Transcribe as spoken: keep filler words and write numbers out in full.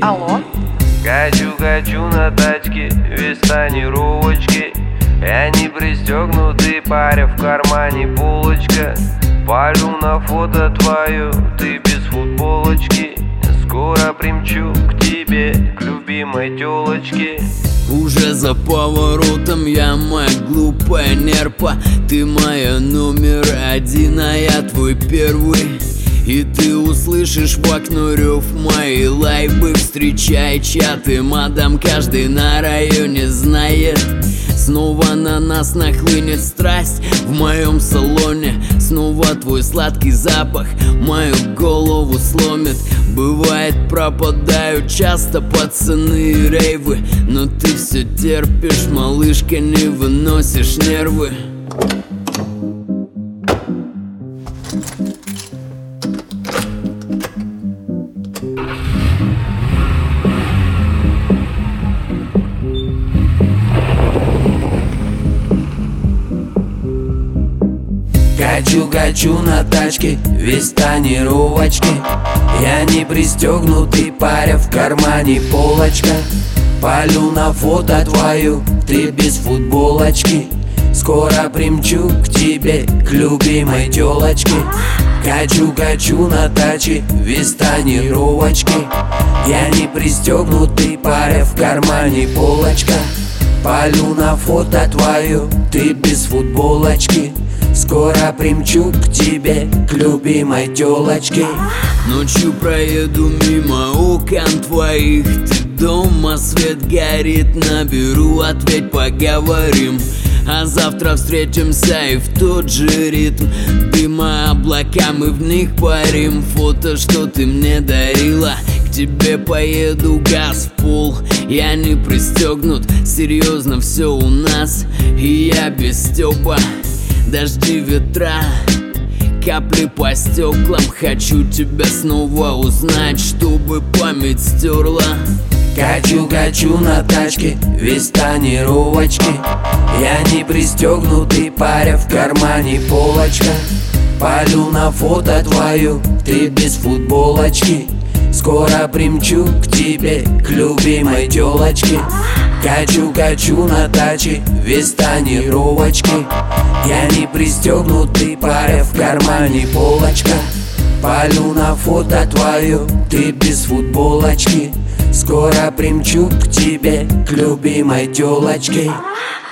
Алло. Качу-качу на тачке, весь тонировочки. Я не пристегнутый, паря в кармане булочка. Палю на фото твое, ты без футболочки. Скоро примчу к тебе, к любимой тёлочке. Уже за поворотом я, моя глупая нерпа. Ты моя номер один, а я твой первый. И ты услышишь в окно рев мои лайбы. Встречай чаты, мадам, каждый на районе знает. Снова на нас нахлынет страсть в моем салоне. Снова твой сладкий запах мою голову сломит. Бывает, пропадают часто пацаны и рейвы, но ты все терпишь, малышка, не выносишь нервы. Качу-качу на тачке, весь тонировочки. Я не пристегнутый, паря в кармане полочка. Палю на фото твою, ты без футболочки. Скоро примчу к тебе, к любимой тёлочке. Качу-качу на тачке, весь тонировочки. Я не пристегнутый, паря в кармане полочка. Палю на фото твою, ты без футболочки. Скоро примчу к тебе, к любимой тёлочке. Ночью проеду мимо окон твоих. Ты дома, свет горит, наберу, ответь, поговорим. А завтра встретимся и в тот же ритм. Дыма, облака, мы в них парим. Фото, что ты мне дарила, к тебе поеду, газ в пол. Я не пристегнут, серьезно все у нас. И я без стёпа. Дожди, ветра, капли по стеклам. Хочу тебя снова узнать, чтобы память стерла. Качу-качу на тачке, весь тонировочки. Я не пристегнутый, паря в кармане полочка. Палю на фото твою, ты без футболочки. Скоро примчу к тебе, к любимой тёлочке. Качу-качу на тачке, весь тонировочки. Я не пристегнутый, паря в кармане полочка. Палю на фото твою, ты без футболочки. Скоро примчу к тебе, к любимой тёлочке.